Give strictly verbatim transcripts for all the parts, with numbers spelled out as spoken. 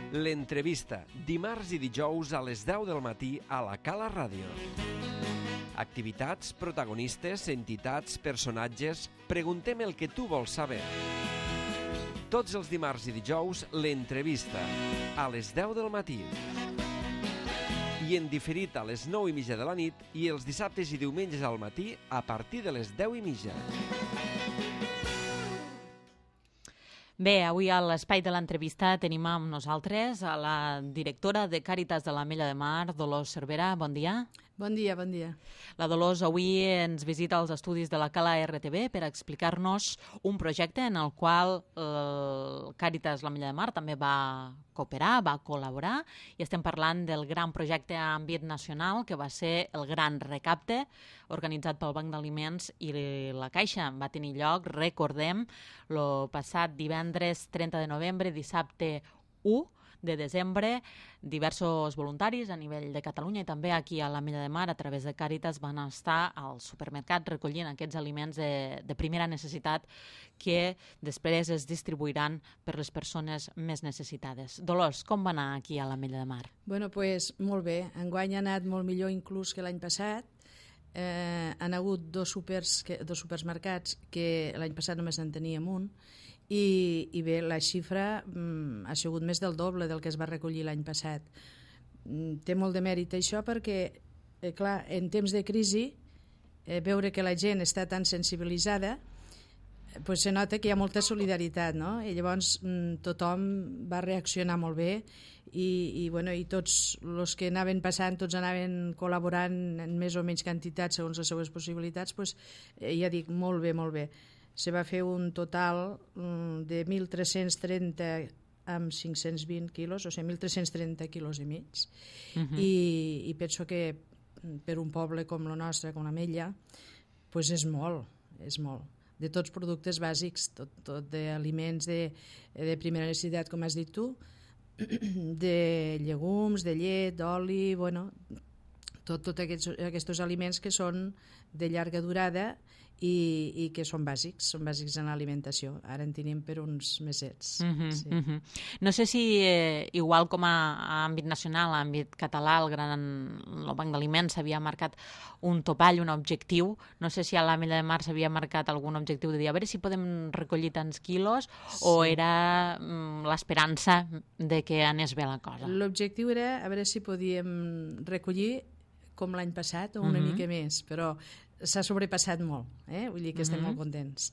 L'entrevista, dimarts i dijous a les deu del matí a la Cala Ràdio. Activitats, protagonistes, entitats, personatges... Preguntem el que tu vols saber. Tots els dimarts i dijous, l'entrevista, a les deu del matí. I en diferit a les nou i mitja de la nit i els dissabtes i diumenges al matí a partir de les deu i mitja. Bé, avui a l'espai de l'entrevista tenim amb nosaltres a la directora de Càritas de l'Ametlla de Mar, Dolors Cervera. Bon dia. Bon dia, bon dia. La Dolors avui ens visita als estudis de la Cala R T V per explicar-nos un projecte en el qual el Càritas l'Ametlla de Mar també va cooperar, va col·laborar, i estem parlant del gran projecte a àmbit nacional que va ser el Gran Recapte, organitzat pel Banc d'Aliments i la Caixa. Va tenir lloc, recordem, el passat divendres trenta de novembre, dissabte u de desembre. Diversos voluntaris a nivell de Catalunya i també aquí a l'Ametlla de Mar, a través de Càritas, van estar al supermercat recollint aquests aliments de, de primera necessitat que després es distribuiran per les persones més necessitades. Dolors, com va anar aquí a l'Ametlla de Mar? Bueno, pues, molt bé. Enguany ha anat molt millor inclús que l'any passat. Eh, han hagut dos, supers, que, dos supermercats que l'any passat només en teníem un. I, i bé, la xifra mm, ha sigut més del doble del que es va recollir l'any passat. Mm, té molt de mèrit això perquè, eh, clar, en temps de crisi, eh, veure que la gent està tan sensibilitzada, eh, pues se nota que hi ha molta solidaritat, no? I llavors mm, tothom va reaccionar molt bé i, i, bueno, i tots els que anaven passant, tots anaven col·laborant en més o menys quantitat segons les seves possibilitats, pues, eh, ja dic, molt bé, molt bé. Se va fer un total de mil tres-cents trenta amb cinc-cents vint quilos, o sigui, mil tres-cents trenta quilos i mig. Uh-huh. I, I penso que per un poble com el nostre, com l'Ametlla, pues és molt, és molt. De tots productes bàsics, tot, tot d'aliments de, de primera necessitat, com has dit tu, de llegums, de llet, d'oli, bueno, tot, tot aquests, aquests aliments que són de llarga durada i, i que són bàsics, són bàsics en l'alimentació. Ara en tenim per uns mesets. Uh-huh, sí. uh-huh. No sé si, eh, igual com a, a àmbit nacional, a àmbit català, el, gran, el Banc d'Aliments s'havia marcat un topall, un objectiu. No sé si a l'Ametlla de Mar s'havia marcat algun objectiu de dir a veure si podem recollir tants quilos, sí. O era mm, l'esperança de que anés bé la cosa? L'objectiu era a veure si podíem recollir com l'any passat o una uh-huh. mica més, però s'ha sobrepassat molt, eh? Vull dir que estem uh-huh. molt contents.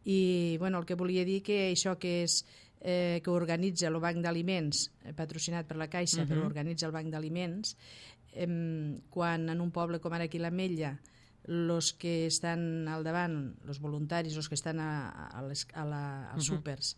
I bueno, el que volia dir que això que és eh, que organitza el Banc d'Aliments, eh, patrocinat per la Caixa, uh-huh. però organitza el Banc d'Aliments, eh, quan en un poble com ara aquí l'Ametlla, els que estan al davant, els voluntaris, els que estan a, a les, a la, als uh-huh. súpers,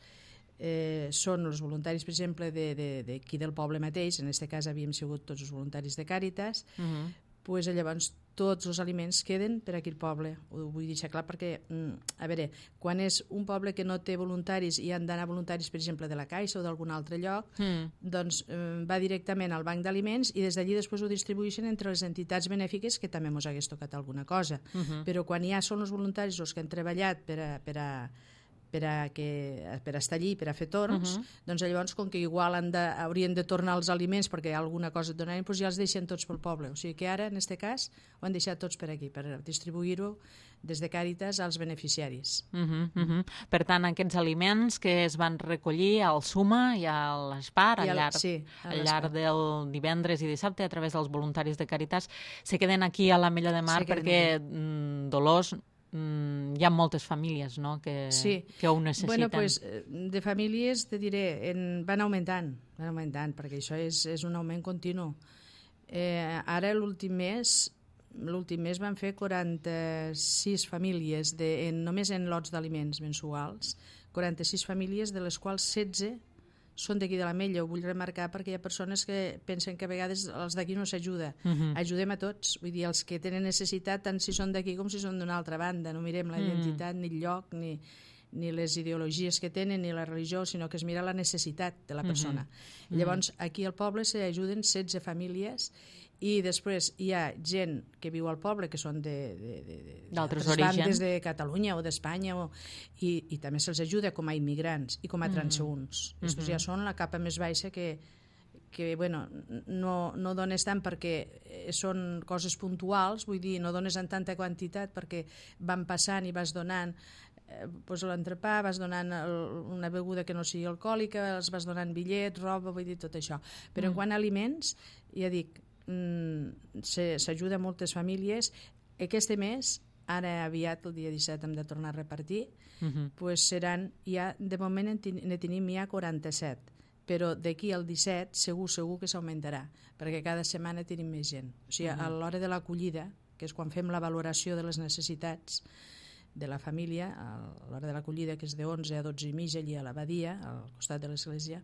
eh, són els voluntaris, per exemple, d'aquí de, de, del poble mateix, en aquest cas havíem sigut tots els voluntaris de Càritas, uh-huh. pues, llavors tots els aliments queden per aquí al poble. Ho vull deixar clar perquè, a veure, quan és un poble que no té voluntaris i han d'anar voluntaris, per exemple, de la Caixa o d'algun altre lloc, mm. doncs eh, va directament al Banc d'Aliments i des d'allí després ho distribueixen entre les entitats benèfiques que també mos hagués tocat alguna cosa. Uh-huh. Però quan ja són els voluntaris els que han treballat per a, per a per a, que, per a estar allí, per a fer torns, uh-huh. doncs llavors, com que igual han de, haurien de tornar els aliments perquè alguna cosa et donaran, doncs ja els deixen tots pel poble. O sigui que ara, en aquest cas, ho han deixat tots per aquí, per distribuir-ho des de Càritas als beneficiaris. Uh-huh, uh-huh. Per tant, aquests aliments que es van recollir al Suma i a l'Espar al llarg, sí, al llarg del divendres i dissabte a través dels voluntaris de Càritas se queden aquí a l'Ametlla de Mar perquè mm, Dolors, Mm, hi ha moltes famílies, no?, que, sí. que ho necessiten. Bueno, pues, de famílies, te diré, en, van augmentant, van augmentant, perquè això és, és un augment continu. Eh, ara, l'últim mes, l'últim mes van fer quaranta-sis famílies, de, en, només en lots d'aliments mensuals, quaranta-sis famílies, de les quals setze són d'aquí de l'Ametlla. Ho vull remarcar perquè hi ha persones que pensen que a vegades els d'aquí no s'ajuda. Uh-huh. Ajudem a tots, vull dir, els que tenen necessitat, tant si són d'aquí com si són d'una altra banda. No mirem la identitat, uh-huh. ni el lloc, ni, ni les ideologies que tenen, ni la religió, sinó que es mira la necessitat de la persona. Uh-huh. Llavors, aquí al poble s'ajuden setze famílies I després hi ha gent que viu al poble, que són d'altres bandes de Catalunya o d'Espanya, o, i, i també se'ls ajuda com a immigrants i com a transeunts. Mm -hmm. Estos ja són la capa més baixa que, que bueno, no, no dones tant perquè són coses puntuals, vull dir, no dones en tanta quantitat perquè van passant i vas donant eh, pues l'entrepà, vas donant el, una beguda que no sigui alcohòlica, els vas donant bitllets, roba, vull dir, tot això. Però mm. en quant a aliments, ja dic, s'ajuda a moltes famílies. Aquest mes, ara aviat, el dia disset, hem de tornar a repartir, uh-huh. pues seran, ja, de moment ne tenim ja quaranta-set, però d'aquí al disset segur, segur que s'augmentarà, perquè cada setmana tenim més gent. O sigui, uh-huh. a l'hora de l'acollida, que és quan fem la valoració de les necessitats de la família, a l'hora de l'acollida, que és de onze a dotze i mitja, allà a l'abadia, al costat de l'església,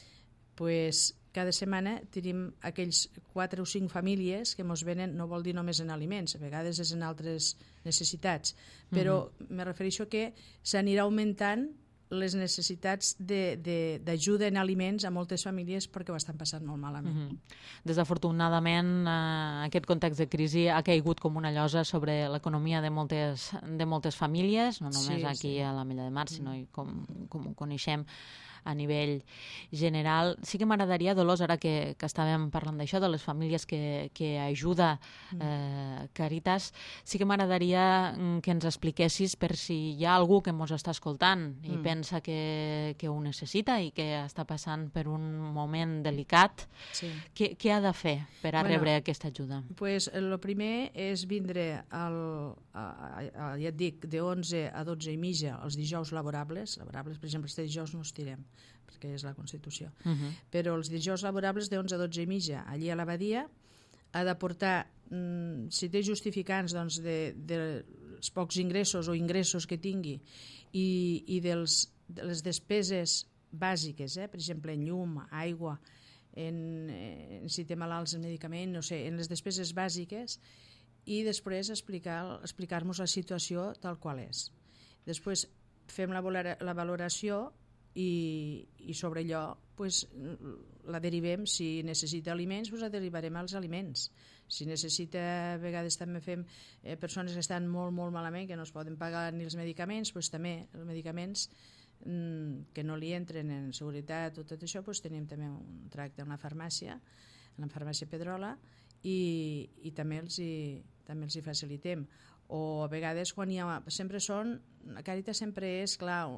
pues, cada setmana tenim aquells quatre o cinc famílies que ens venen, no vol dir només en aliments, a vegades és en altres necessitats, però uh-huh. me refereixo que s'anirà augmentant les necessitats d'ajuda en aliments a moltes famílies perquè ho estan passant molt malament. Uh-huh. Desafortunadament, eh, aquest context de crisi ha caigut com una llosa sobre l'economia de moltes, de moltes famílies, no només sí, aquí sí. a l'Ametlla de Mar, sinó com, com ho coneixem a nivell general. Sí que m'agradaria, Dolors, ara que, que estàvem parlant d'això, de les famílies que, que ajuda eh, Càritas, sí que m'agradaria que ens expliquessis per si hi ha algú que ens està escoltant i mm. pensa que, que ho necessita i que està passant per un moment delicat, sí. què, què ha de fer per a bueno, rebre aquesta ajuda? Pues, el primer és vindre, al, a, a, a, ja et dic, de onze a dotze i mitja els dijous laborables, laborables, per exemple, este dijous no els tirem, perquè és la Constitució. Uh-huh. Però els dijous laborables de onze a dotze i mitja, allí a l'abadia, ha de portar, mm, si té justificants doncs, de, de els pocs ingressos o ingressos que tingui i, i dels, de les despeses bàsiques, eh? Per exemple, en llum, aigua, en, en si té malalts en medicament, no sé, en les despeses bàsiques, i després explicar, explicar-nos la situació tal qual és. Després fem la, la valoració i, i sobre allò pues, la derivem. Si necessita aliments, pues la derivarem als aliments. Si necessita, a vegades també fem eh, persones que estan molt, molt malament, que no es poden pagar ni els medicaments, pues també els medicaments mm, que no li entren en seguretat o tot això, pues tenim també un tracte en la farmàcia, en la farmàcia Pedrola, i, i també, els hi, també els hi facilitem. O a vegades quan hi ha, sempre són, la Càritas sempre és, clar,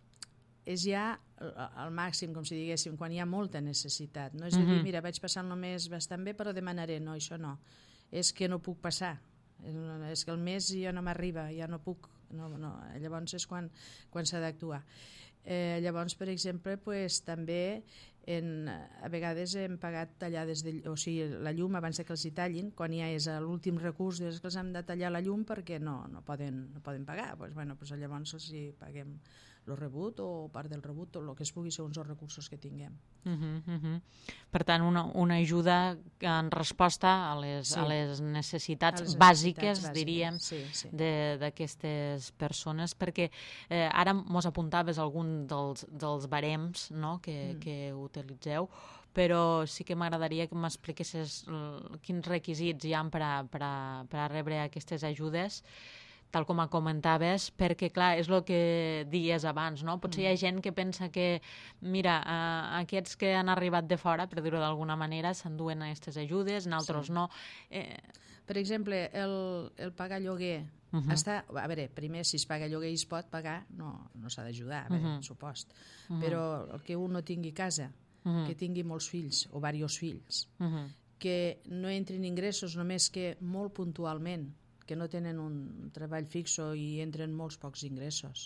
és ja al màxim, com si diguéssim, quan hi ha molta necessitat. No és a dir, uh-huh. mira, vaig passant només bastant bé, però demanaré. No, això no. És que no puc passar. És que el mes ja no m'arriba, ja no puc. No, no. Llavors és quan, quan s'ha d'actuar. Eh, llavors, per exemple, pues, també en, a vegades hem pagat tallades de, o sigui, la llum abans que els hi tallin, quan ja és l'últim recurs, és que els hem de tallar la llum perquè no, no, poden, no poden pagar. Pues, bueno, pues, llavors els hi paguem el rebut o part del rebut o el que es pugui segons els recursos que tinguem. Uh-huh, uh-huh. Per tant, una, una ajuda en resposta a les, sí. a les necessitats, a les necessitats bàsiques, bàsiques, diríem, sí, sí. d'aquestes persones, perquè eh, ara mos apuntaves algun dels, dels barems, no?, que, mm. que utilitzeu, però sí que m'agradaria que m'expliquessis quins requisits hi ha per a, per a, per a rebre aquestes ajudes, tal com comentaves, perquè, clar, és el que dies abans, no? Potser mm. hi ha gent que pensa que, mira, eh, aquests que han arribat de fora, per dir-ho d'alguna manera, s'enduen aquestes ajudes, nosaltres sí. no. Eh... Per exemple, el, el pagar lloguer, uh-huh. està, a veure, primer, si es paga lloguer i es pot pagar, no, no s'ha d'ajudar, a veure, uh-huh. supost. Uh-huh. Però el que un no tingui casa, uh-huh. que tingui molts fills o diversos fills, uh-huh. que no entrin ingressos només que molt puntualment, que no tenen un treball fixo i entren molts pocs ingressos,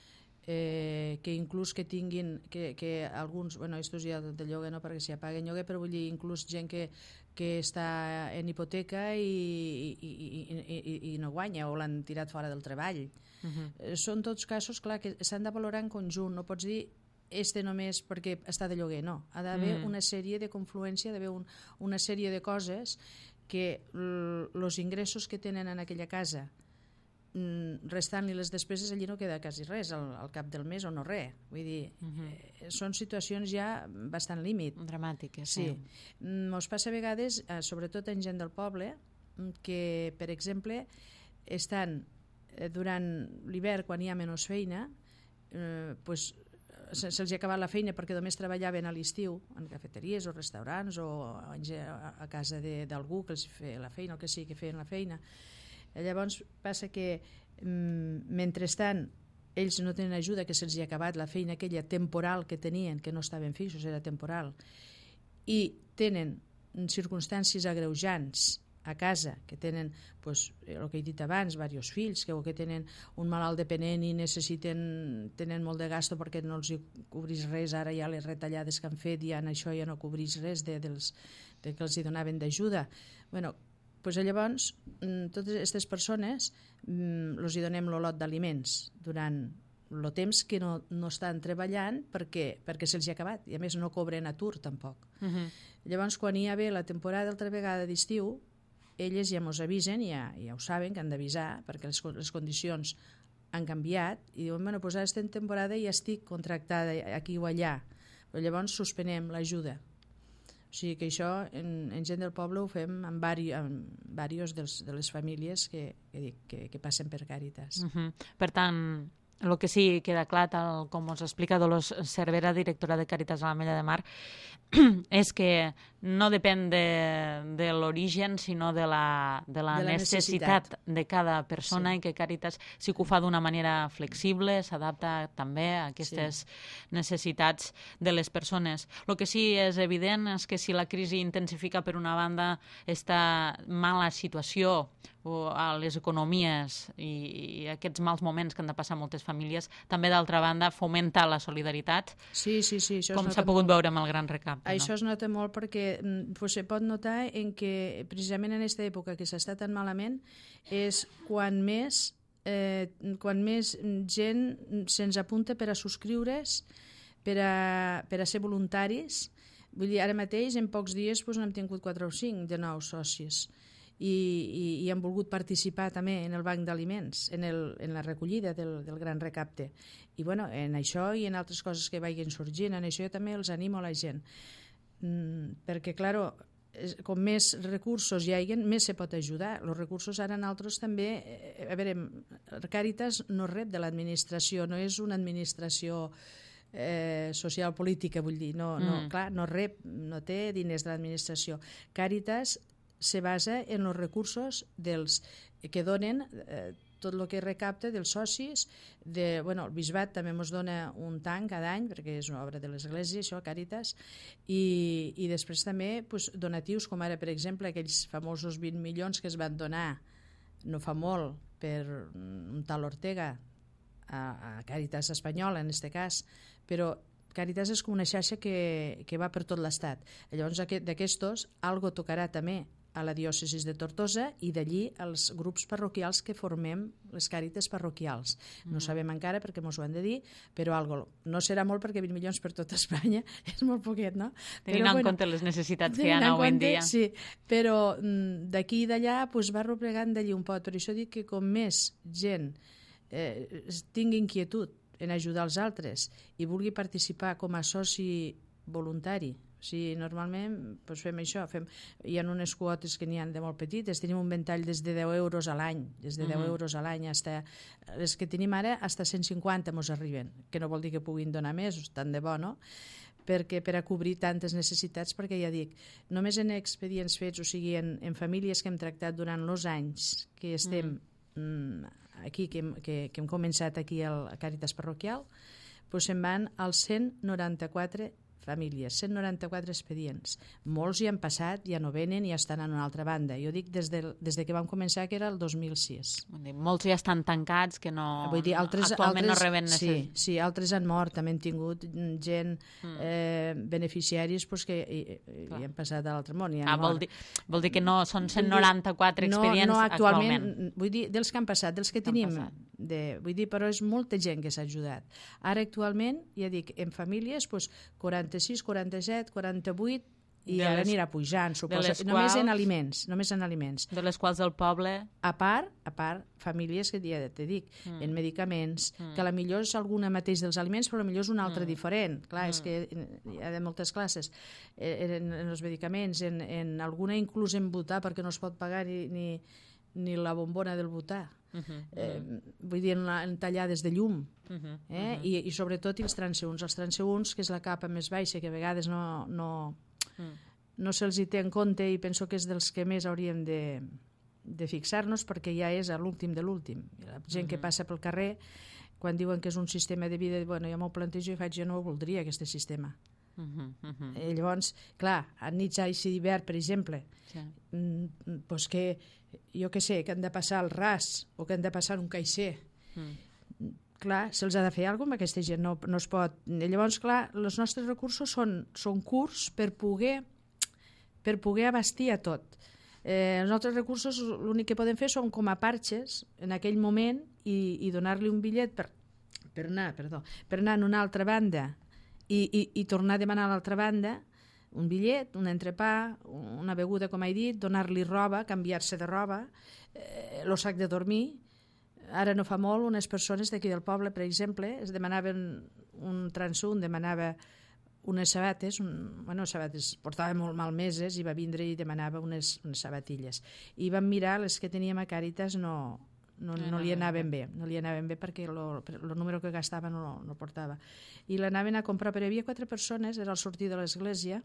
eh, que inclús que tinguin, que, que alguns, bueno, estos ja de lloguer no perquè si paguen lloguer, però vull dir, inclús gent que, que està en hipoteca i, i, i, i, i no guanya o l'han tirat fora del treball. Uh-huh. Eh, són tots casos, clar, que s'han de valorar en conjunt, no pots dir este només perquè està de lloguer, no. Ha d'haver uh-huh. una sèrie de confluència, ha d'haver un, una sèrie de coses que els ingressos que tenen en aquella casa restant-li les despeses allí no queda quasi res al, al cap del mes o no res. Vull dir, uh-huh. eh, són situacions ja bastant límit. Dramàtiques, sí. sí. Mos passa a vegades, eh, sobretot en gent del poble, que, per exemple, estan eh, durant l'hivern, quan hi ha menys feina, eh, pues, se, se'ls ha acabat la feina perquè només treballaven a l'estiu en cafeteries o restaurants o a, a casa d'algú que els feia la feina, el que sigui que feien la feina. Llavors passa que mm, mentrestant ells no tenen ajuda, que se'ls ha acabat la feina aquella temporal que tenien, que no estaven fixos, era temporal, i tenen circumstàncies agreujants a casa, que tenen, pues, el que he dit abans, diversos fills, que, o que tenen un malalt dependent i necessiten, tenen molt de gasto perquè no els cobrís res, ara ja les retallades que han fet, ja en això ja no cobrís res de, dels, de que els hi donaven d'ajuda. Bueno, pues llavors, totes aquestes persones els hi donem el lot d'aliments durant el temps que no, no estan treballant perquè, perquè se'ls ha acabat, i a més no cobren atur tampoc. Uh-huh. Llavors, quan hi ha bé la temporada altra vegada d'estiu, elles ja ens avisen, ja, ja ho saben que han d'avisar perquè les, les condicions han canviat i diuen, bueno, doncs ara estem en temporada i ja estic contractada aquí o allà, però llavors suspenem l'ajuda. O sigui que això en, en gent del poble ho fem amb diversos dels, de les famílies que, que, dic, que, que passen per Càritas. Uh-huh. Per tant, el que sí queda clar, tal com us explica Dolors Cervera, directora de Càritas a l'Ametlla de Mar, és que no depèn de, de l'origen, sinó de la, de la, de la necessitat. necessitat de cada persona, sí. I que Càritas sí que ho fa d'una manera flexible, s'adapta també a aquestes sí. necessitats de les persones. El que sí és evident és que si la crisi intensifica per una banda esta mala situació a les economies i, i aquests mals moments que han de passar moltes famílies, també d'altra banda fomenta la solidaritat, sí, sí, sí, això com s'ha pogut molt veure amb el Gran Recapte. Això no? es nota molt perquè pues, se pot notar en que precisament en aquesta època que s'està tan malament és quan més, eh, quan més gent se'ns apunta per a subscriure's, per a, per a ser voluntaris. Vull dir, ara mateix, en pocs dies, pues, n'hem tingut quatre o cinc de nous socis. I, i, i han volgut participar també en el banc d'aliments, en, el, en la recollida del, del Gran Recapte. I bueno, en això i en altres coses que vagin sorgint, en això jo també els animo a la gent. Mm, perquè, claro, com més recursos hi hagi, més se pot ajudar. Els recursos ara nosaltres també... A veure, Càritas no rep de l'administració, no és una administració eh, social política, vull dir, no, no, mm. clar, no rep, no té diners de l'administració. Càritas se basa en els recursos dels que donen eh, tot el que recapta dels socis. De, bueno, el Bisbat també ens dona un tanc cada any, perquè és una obra de l'Església, això, Càritas, i, i després també pues, donatius, com ara, per exemple, aquells famosos vint milions que es van donar no fa molt per un tal Ortega a, a Càritas Espanyola, en aquest cas, però Càritas és com una xarxa que, que va per tot l'Estat. Llavors, d'aquestos, algo tocarà també a la diòcesis de Tortosa i d'allí als grups parroquials que formem les Càritas parroquials. Mm. No sabem encara perquè ens ho han de dir, però algo no serà molt perquè vint milions per tot Espanya és molt poquet, no? Tenint però, en bueno, compte les necessitats que hi ha avui en dia. Sí, però d'aquí i d'allà pues, va replegant d'allí un pot. Per això dic que com més gent eh, tingui inquietud en ajudar els altres i vulgui participar com a soci voluntari. O sigui, normalment doncs fem això, fem, hi ha unes quotes que n'hi ha de molt petites, tenim un ventall des de deu euros a l'any, des de deu uh-huh. euros a l'any, hasta, les que tenim ara, fins a cent cinquanta mos arriben, que no vol dir que puguin donar més, tant de bo, no? Perquè per a cobrir tantes necessitats, perquè ja dic, només en expedients fets, o sigui, en, en famílies que hem tractat durant els anys que estem uh-huh. aquí, que hem, que, que hem començat aquí al Càritas Parroquial, doncs se'n van als cent noranta-quatre famílies, cent noranta-quatre expedients. Molts hi han passat, ja no venen i ja estan en una altra banda. Jo dic des de, des de que vam començar, que era el dos mil sis. Molts ja estan tancats, que no, Vull dir, altres, actualment altres, no reben necessitat. Sí, sí, altres han mort, també hem tingut gent, mm. eh, beneficiaris pues, que hi, hi han passat a l'altre món. Ah, vol dir, vol dir que no són cent noranta-quatre expedients no, no, actualment, actualment. Vull dir, dels que han passat, dels que tenim, de, vull dir, però és molta gent que s'ha ajudat. Ara actualment, ja dic, en famílies, pues, quaranta-sis, quaranta-set, quaranta-vuit i ara les, anirà pujant, suposo. Només quals, en aliments, només en aliments. De les quals el poble... A part, a part famílies que ja te dic, mm. en medicaments, mm. que a la millor és alguna mateix dels aliments, però a la millor és una altra mm. diferent. Clar, mm. és que hi ha de moltes classes. En, en els medicaments, en, en alguna inclús en butà, perquè no es pot pagar ni, ni, ni la bombona del butà. Uh -huh, eh, uh -huh. Vull dir, en, en tallades de llum. Uh -huh, eh? uh -huh. I, I sobretot els transeunts. Els transeunts, que és la capa més baixa, que a vegades no... no Mm. no se'ls hi té en compte i penso que és dels que més hauríem de, de fixar-nos perquè ja és a l'últim de l'últim. La gent mm-hmm. que passa pel carrer, quan diuen que és un sistema de vida, bueno, jo m'ho plantejo i faig, jo no ho voldria, aquest sistema. Mm-hmm. Mm-hmm. Eh, llavors, clar, a nits així d'hivern, per exemple, sí. mm, pues que, jo què sé, que han de passar al ras o que han de passar un caixer. Mm. Clar, se'ls ha de fer alguna cosa amb aquesta gent, no, no es pot. Llavors, clar, els nostres recursos són, són curts per poder, per poder abastir a tot. Eh, els nostres recursos l'únic que podem fer són com a parxes en aquell moment i, i donar-li un bitllet per, per, anar, perdó, per anar a una altra banda i, i, i tornar a demanar a l'altra banda un bitllet, un entrepà, una beguda, com he dit, donar-li roba, canviar-se de roba, eh, el sac de dormir. Ara no fa molt, unes persones d'aquí del poble, per exemple, es demanaven, un transunt demanava unes sabates, un, bueno, sabates, portava molt malmeses i va vindre i demanava unes, unes sabatilles. I vam mirar, les que teníem a Càritas no, no, no, no li anaven bé, no li anaven bé perquè el número que gastava no, no portava. I l'anaven a comprar, però hi havia quatre persones, era al sortir de l'església,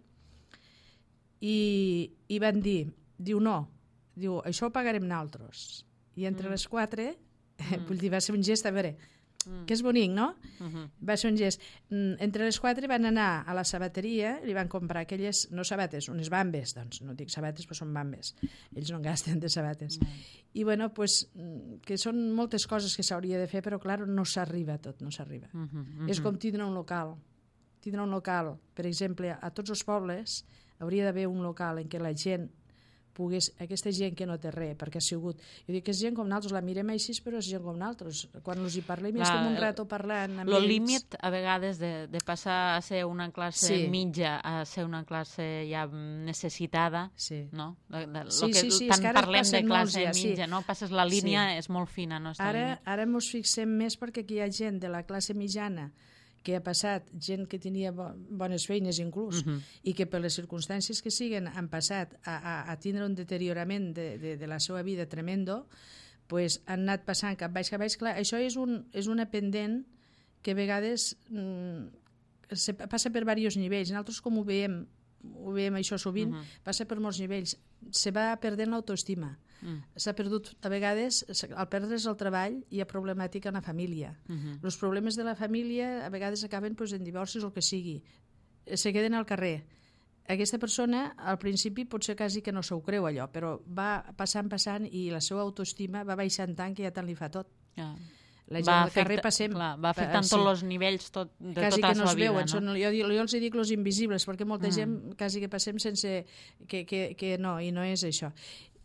i, i van dir, diu no, diu, això ho pagarem nosaltres. I entre mm. les quatre... Mm. Vull dir, va ser un gest, a veure, mm. que és bonic, no? Uh -huh. Va ser un gest. Entre les quatre van anar a la sabateria i li van comprar aquelles, no sabates, unes bambes, doncs no dic sabates, però són bambes. Ells no en gasten de sabates. Mm. I bueno, pues, que són moltes coses que s'hauria de fer, però clar, no s'arriba a tot, no s'arriba. Uh -huh, uh -huh. És com tindre un local. Tindre un local, per exemple, a tots els pobles hauria d'haver un local en què la gent pogués, aquesta gent que no té res, perquè ha sigut, jo dic que és gent com nosaltres, la mirem així, però és gent com nosaltres, quan els hi parlem és com un rato parlant amb ells. El límit a vegades de, de passar a ser una classe sí. mitja a ser una classe ja necessitada, sí. no? De, de, sí, que, sí, sí, tant parlem de classe ja, mitja, sí. no? Passes la línia, sí. és molt fina, no? Ara, ara ens fixem més perquè aquí hi ha gent de la classe mitjana que ha passat, gent que tenia bones feines inclús, uh -huh. i que per les circumstàncies que siguen han passat a, a, a tindre un deteriorament de, de, de la seva vida tremendo, pues han anat passant cap baix, cap baix. Clar, això és, un, és una pendent que a vegades mm, se passa per diversos nivells. Nosaltres, com ho veiem, ho veiem això sovint, uh -huh. passa per molts nivells. Se va perdent l'autoestima. Mm. S'ha perdut, a vegades, al perdre's el treball hi ha problemàtica en la família. Uh -huh. Els problemes de la família a vegades acaben pues, en divorcis o el que sigui. Se queden al carrer. Aquesta persona, al principi, potser quasi que no s'ho creu allò, però va passant, passant i la seva autoestima va baixant tant que ja tant li fa tot. Yeah. La gent va al carrer passem... Clar, va afectant sí. tots els nivells tot, de quasi tota la seva vida. Veuen, no? Són, jo, jo els dic els invisibles, perquè molta mm. gent quasi que passem sense... Que, que, que no, i no és això.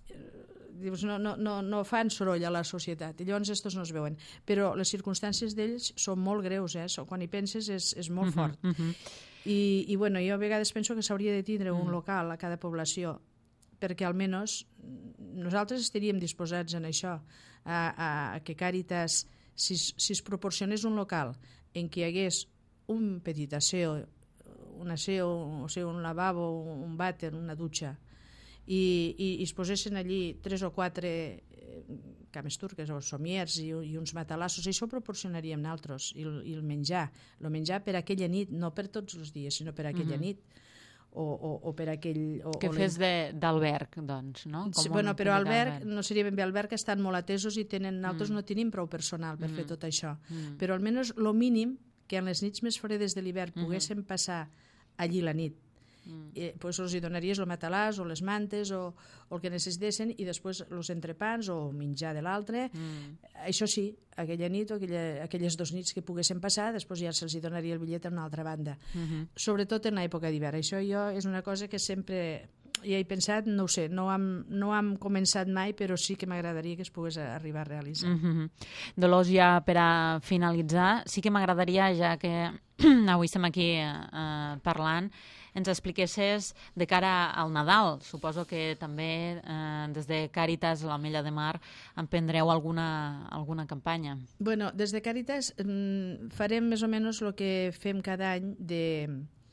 Dius, no, no, no, no fan soroll a la societat, i llavors estos no es veuen. Però les circumstàncies d'ells són molt greus, eh? Quan hi penses és, és molt uh -huh, fort. Uh -huh. I, I bueno, jo a vegades penso que s'hauria de tindre un uh -huh. local a cada població, perquè almenys nosaltres estaríem disposats en això, a, a que Càritas, si, si es proporcionés un local en què hi hagués un petit aseo, un aseo, o sigui, un lavabo, un vàter, una dutxa, I, i, i es posessin allí tres o quatre eh, cames turques o somiers i, i uns matalassos, i això ho proporcionaríem nosaltres, i el, i el menjar el menjar per aquella nit, no per tots els dies sinó per aquella mm-hmm. nit o, o, o per aquell... O, que o fes d'alberg, doncs, no? Com sí, bueno, però alberg, no seria ben bé alberg, estan molt atesos i tenen, nosaltres mm. no tenim prou personal per mm. fer tot això, mm. però almenys el mínim que en les nits més fredes de l'hivern mm-hmm. poguéssim passar allí la nit. Mm. Eh, pues els hi donaries el matalàs o les mantes o, o el que necessitessin, i després els entrepans o menjar de l'altre. Mm. Això sí, aquella nit o aquella, aquelles dos nits que poguessin passar, després ja se'ls donaria el bitllet a una altra banda. Mm-hmm. Sobretot en l'època d'hivern. Això jo és una cosa que sempre ja he pensat, no ho sé, no hem, no hem començat mai, però sí que m'agradaria que es pogués arribar a realitzar. Mm-hmm. Dolors, ja per a finalitzar, sí que m'agradaria, ja que avui estem aquí eh, parlant, ens expliquessis de cara al Nadal. Suposo que també eh, des de Càritas, l'Ametlla de Mar, emprendreu alguna, alguna campanya. Bueno, des de Càritas mm, farem més o menys el que fem cada any de,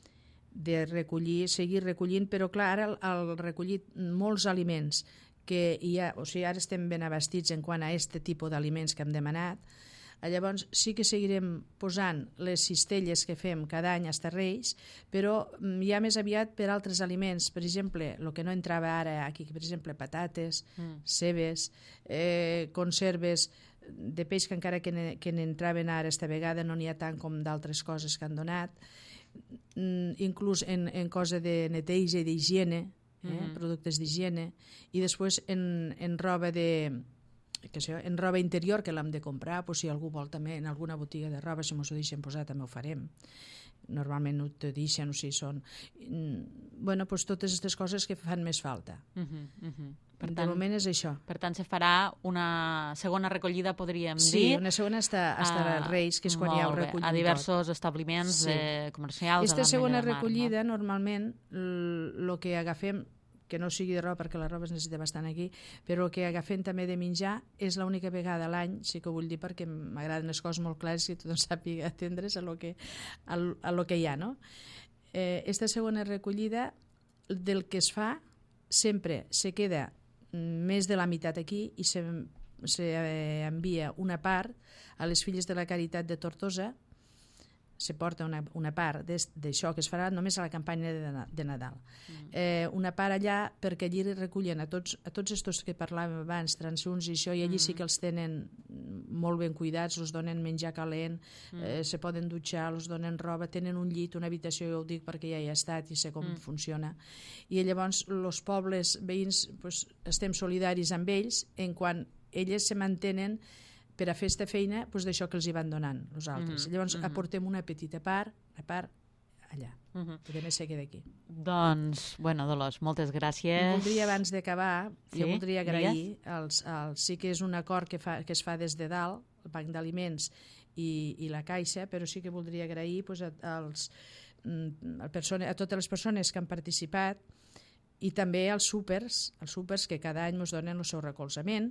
de recollir, seguir recollint, però clar, ara el, el recollir molts aliments que hi ha, o sigui, ara estem ben abastits en quant a aquest tipus d'aliments que hem demanat. Llavors sí que seguirem posant les cistelles que fem cada any als Reis, però ja més aviat per altres aliments. Per exemple, el que no entrava ara aquí, per exemple, patates, mm. cebes, eh, conserves de peix que encara que, ne, que n'entraven ara esta vegada no n'hi ha tant com d'altres coses que han donat, mm, inclús en, en cosa de neteja i d'higiene, eh, mm-hmm. productes d'higiene, i després en, en roba de... que sé, en roba interior que l'hem de comprar, pues, si algú vol també en alguna botiga de roba, si mos ho deixen posar també ho farem, normalment no te deixen, o sigui, són bueno, pues, totes aquestes coses que fan més falta. Uh-huh, uh-huh. Per de tant, moment és això. Per tant, se farà una segona recollida, podríem sí, dir. Sí, una segona està, està a Reis, que és quan hi ha recollit a diversos tot. establiments sí. eh, comercials. Aquesta segona recollida, no? normalment, el que agafem, que no sigui de roba perquè la roba es necessita bastant aquí, però el que agafem també de menjar és l'única vegada a l'any, sí que ho vull dir perquè m'agraden les coses molt clares i tothom sàpiga atendre's a lo que, a, a lo que hi ha, no? Eh, esta segona recollida del que es fa sempre se queda més de la meitat aquí i se, se eh, envia una part a les filles de la Caritat de Tortosa, se porta una, una part d'això que es farà només a la campanya de, de Nadal. Mm. Eh, una part allà perquè allí recullen a tots, a tots estos que parlàvem abans, transuns i això, i allí mm. sí que els tenen molt ben cuidats, els donen menjar calent, mm. eh, se poden dutxar, els donen roba, tenen un llit, una habitació, jo ho dic perquè ja hi he estat i sé com mm. funciona. I llavors els pobles veïns pues, estem solidaris amb ells en quan elles se mantenen per a fer aquesta feina pues, d'això que els hi van donant els altres. Mm-hmm. Llavors mm-hmm. aportem una petita part, una part allà, mm-hmm. que també se queda aquí. Doncs, bueno, Dolors, moltes gràcies. I voldria, abans d'acabar, sí? jo voldria agrair, els, els, sí que és un acord que, fa, que es fa des de dalt, el Banc d'Aliments i, i la Caixa, però sí que voldria agrair pues, a, als, a, persona, a totes les persones que han participat i també als súpers, als súpers que cada any ens donen el seu recolzament.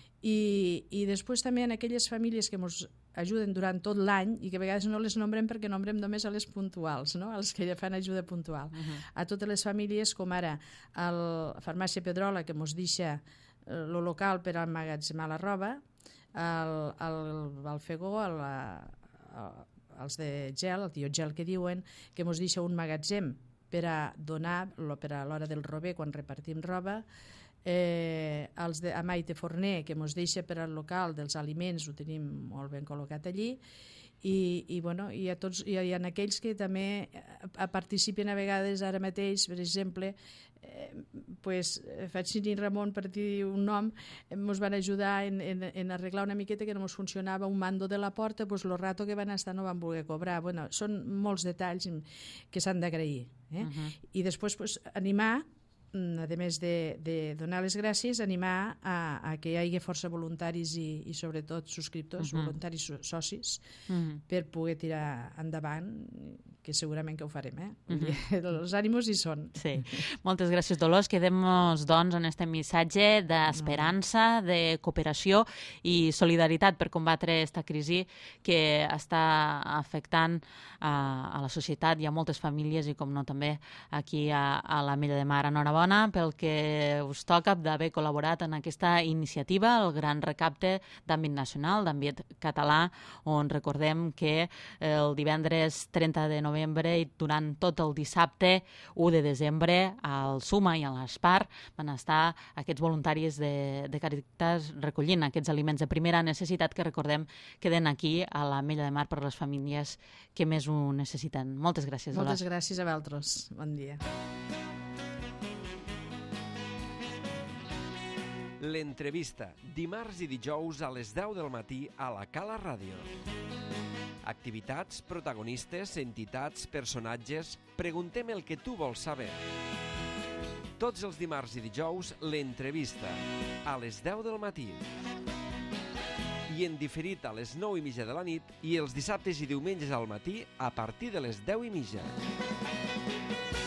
I, i després també en aquelles famílies que ens ajuden durant tot l'any i que a vegades no les nombrem perquè nombrem només a les puntuals, no? Els que ja fan ajuda puntual. Uh-huh. A totes les famílies, com ara la farmàcia Pedrola, que ens deixa el local per emmagatzemar la roba, el, el, el Fegó, el, el, els de gel, el tio gel que diuen, que ens deixa un magatzem per a donar per a l'hora del rober quan repartim roba, Eh, els de Maite Forner, que ens deixa per al local dels aliments, ho tenim molt ben col·locat allí, i, i, bueno, i, a tots, i hi ha aquells que també participen a vegades ara mateix, per exemple, eh, pues, Fatxini i Ramon, per dir un nom, ens van ajudar en, en, en arreglar una miqueta que no ens funcionava un mando de la porta, pues, lo rato que van estar no van voler cobrar. Bueno, són molts detalls que s'han d'agrair. Eh? Uh-huh. I després pues, animar, a més de, de donar les gràcies, animar a, a que hi hagi força voluntaris i, i sobretot subscriptors, uh-huh. voluntaris socis, uh-huh. per poder tirar endavant, que segurament que ho farem, eh? Uh-huh. Els ànimos hi són. Sí. Moltes gràcies, Dolors. Quedem-nos, doncs, en aquest missatge d'esperança, de cooperació i solidaritat per combatre aquesta crisi que està afectant a, a la societat i a moltes famílies i, com no, també aquí a, a l'Ametlla de Mar. Enhorabona pel que us toca d'haver col·laborat en aquesta iniciativa, el gran recapte d'àmbit nacional, d'àmbit català, on recordem que el divendres trenta de novembre i durant tot el dissabte u de desembre al Suma i a l'Espar van estar aquests voluntaris de, de Càritas recollint aquests aliments de primera necessitat que recordem queden aquí a l'Ametlla de Mar per a les famílies que més ho necessiten. Moltes gràcies. Moltes gràcies a vosaltres. Bon dia. L'entrevista, dimarts i dijous a les deu del matí a la Cala Ràdio. Activitats, protagonistes, entitats, personatges... Preguntem el que tu vols saber. Tots els dimarts i dijous, l'entrevista, a les deu del matí. I en diferit a les nou i mitja de la nit i els dissabtes i diumenges al matí a partir de les deu i mitja.